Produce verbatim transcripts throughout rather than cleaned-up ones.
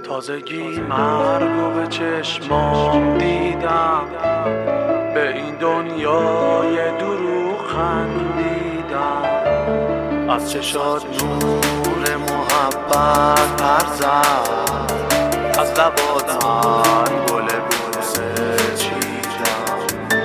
تازگی مرگو به چشمام دیدم، به این دنیای دروغ خندیدم، از چشات نور محبت پر زد، از لبات من گل بوسه چیدم.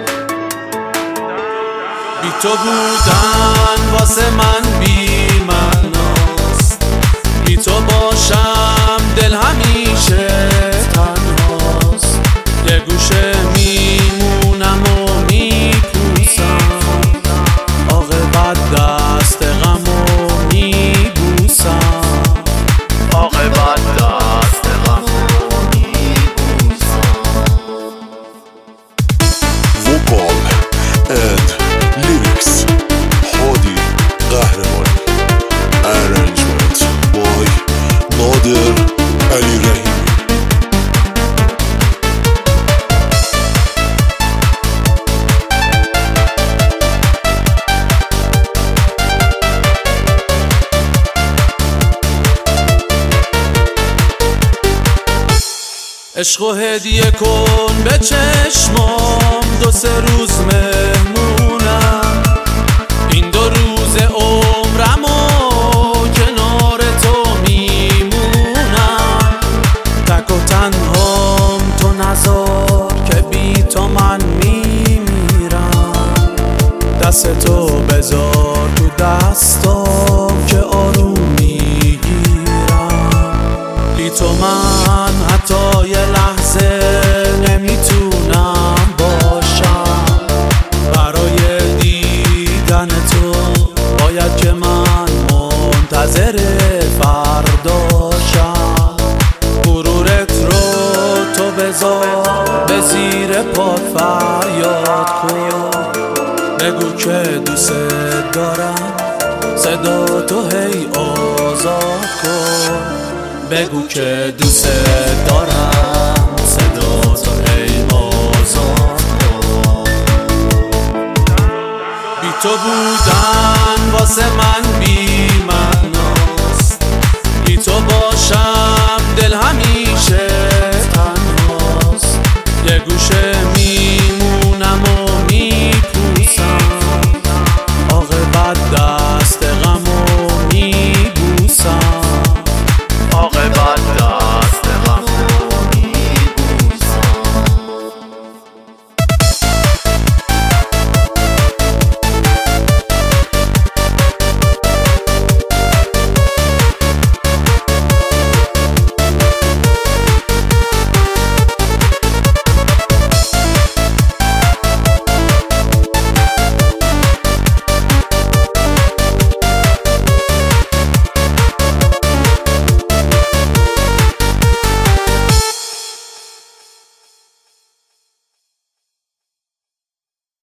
بی تو بودن واسه من بی معناست، بی تو باشم دل همیشه تنهاست، یه گوشه میمونم و میپوسم، عاقبت دست غمو میبوسم، عاقبت دست غمو میبوسم. Vocal and lyrics هادی قهرمانی. Arrangement by نادر علی رحیمی. عشقو هدیه کن به چشمام، دو سه روز مهمونم، این دو روز عمرمو کنار تو میمونم، تک و تنهام تو نذار که بی تو من میمیرم، دست تو بذار تو دستام که آروم میگیرم، بی تو من حتی یه لحظه نمیتونم باشم، برای دیدن تو باید که من منتظر فرداشم، غرورت رو تو بذار به زیر پات فریاد کن، بگو که دوست دارم، صدا تو هی آزاد کن، بگو که دوست دارم، صدا تو هی آزاد کن. بی تو بودن واسه من بی معناست، بی تو باشم